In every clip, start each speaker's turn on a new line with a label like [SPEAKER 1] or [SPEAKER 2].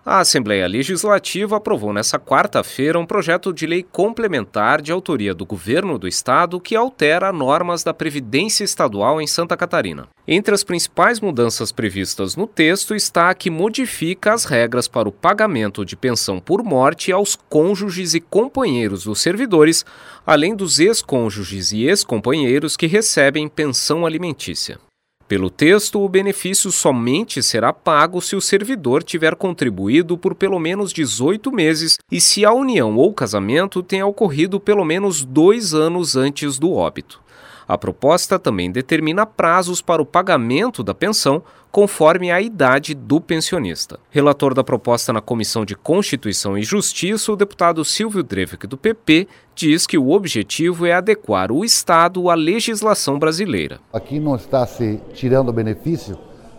[SPEAKER 1] A Assembleia Legislativa aprovou nesta quarta-feira um projeto de lei complementar de autoria do Governo do Estado que altera normas da Previdência Estadual em Santa Catarina. Entre as principais mudanças previstas no texto está a que modifica as regras para o pagamento de pensão por morte aos cônjuges e companheiros dos servidores, além dos ex-cônjuges e ex-companheiros que recebem pensão alimentícia. Pelo texto, o benefício somente será pago se o servidor tiver contribuído por pelo menos 18 meses e se a união ou casamento tenha ocorrido pelo menos 2 anos antes do óbito. A proposta também determina prazos para o pagamento da pensão, conforme a idade do pensionista. Relator da proposta na Comissão de Constituição e Justiça, o deputado Silvio Drevik, do PP, diz que o objetivo é adequar o Estado à legislação brasileira.
[SPEAKER 2] Aqui não está se tirando o benefício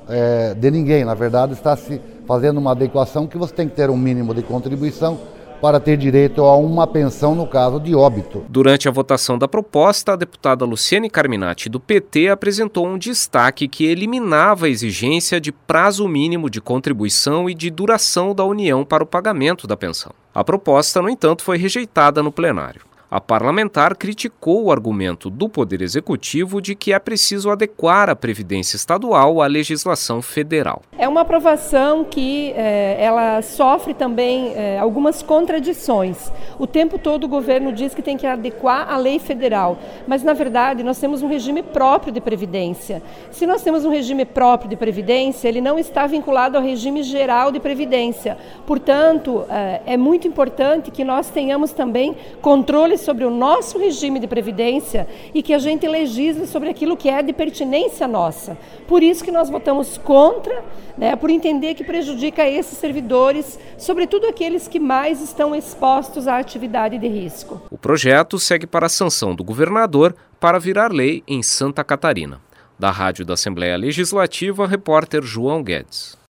[SPEAKER 2] de ninguém, na verdade está se fazendo uma adequação que você tem que ter um mínimo de contribuição para ter direito a uma pensão no caso de óbito.
[SPEAKER 1] Durante a votação da proposta, a deputada Luciane Carminati, do PT, apresentou um destaque que eliminava a exigência de prazo mínimo de contribuição e de duração da União para o pagamento da pensão. A proposta, no entanto, foi rejeitada no plenário. A parlamentar criticou o argumento do Poder Executivo de que é preciso adequar a Previdência Estadual à legislação federal.
[SPEAKER 3] É uma aprovação que ela sofre também algumas contradições. O tempo todo o governo diz que tem que adequar a lei federal, mas na verdade nós temos um regime próprio de previdência. Se nós temos um regime próprio de previdência, ele não está vinculado ao regime geral de previdência. Portanto, é muito importante que nós tenhamos também controle sobre o nosso regime de previdência e que a gente legisle sobre aquilo que é de pertinência nossa. Por isso que nós votamos contra, por entender que prejudica esses servidores, sobretudo aqueles que mais estão expostos à atividade de risco.
[SPEAKER 1] O projeto segue para a sanção do governador para virar lei em Santa Catarina. Da Rádio da Assembleia Legislativa, repórter João Guedes.